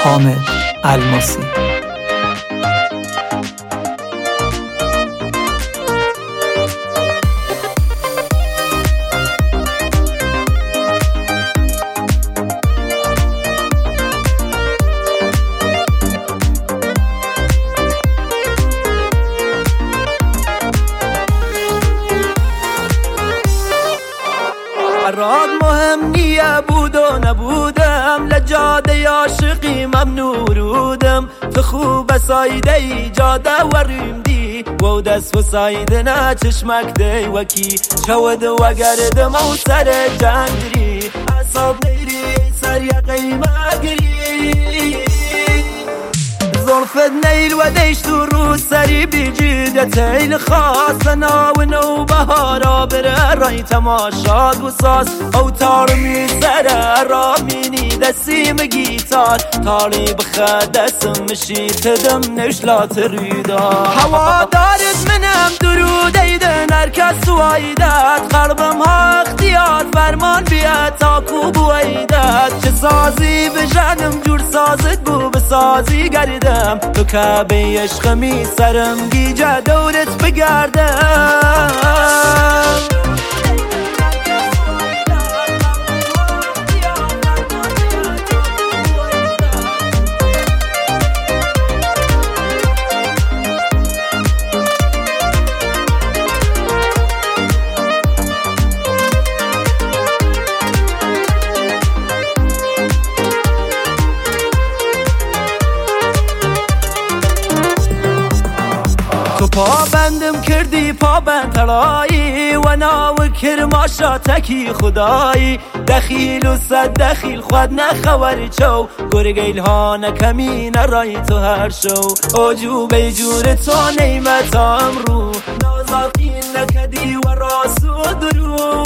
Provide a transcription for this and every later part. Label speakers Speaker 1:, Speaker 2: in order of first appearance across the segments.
Speaker 1: حامد الماسی.
Speaker 2: راد مهم نیه بود و نبودم، لجاده عاشقی ممنوع رودم. تو خوب سایده ایجاده وریم دی و دست و سایده نه چشمک دی وکی شود و گردم و سر جنگری اصاب نیری سر یقیمه گری ظرفت نیل و دیشت و رو سری بیجیده تیل خاص ناو نو بهارا بره رای تماشاد و ساز او تار می سره را مینی دستیم گیتار تالی بخدسم مشی تدم نشلات ریدا هوا دارد منم درود ایدن هرکس و ایدت قلبم ها اختیار فرمان بیاد تا کوب و ایدت چه سازی بجنم جور سازت بو بسازی گردم تو کعبه عشقمی سرم گیجه دورت بگردم تو پابندم کردی پابند تلایی و ناو کرماشا تکی خدایی دخیل و صد دخیل خود نخوری چو گرگیل ها نکمی نرای تو هر شو اوجو بیجور تو نیمت امرو نازاقین نکدی و راسو درو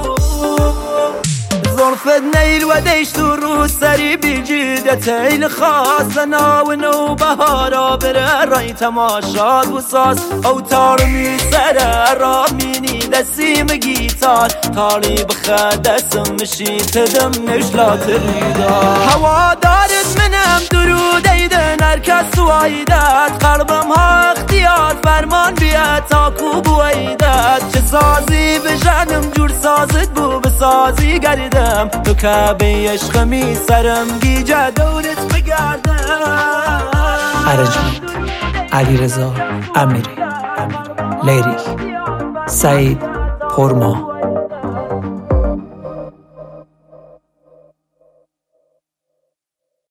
Speaker 2: ظرفت نیل و دیشت و رو سری بیجیده تیل خاص ناو نو بهارا بره رای تماشاد و ساز او تار می سره را مینی دستیم گیتار تالی بخدسم مشی تدم نشلات ریدا هوا دارد منم درود ایدن هرکس و ایدت قلبم ها اختیار فرمان بیاد تا کوب و ایدت چه سازی بجنم جور سازت بو بسازی گردم تو کعبه عشقمی سرم گیجه دورت بگردم
Speaker 1: ارجمند، علیرضا امیری، لیریک سعید پرما.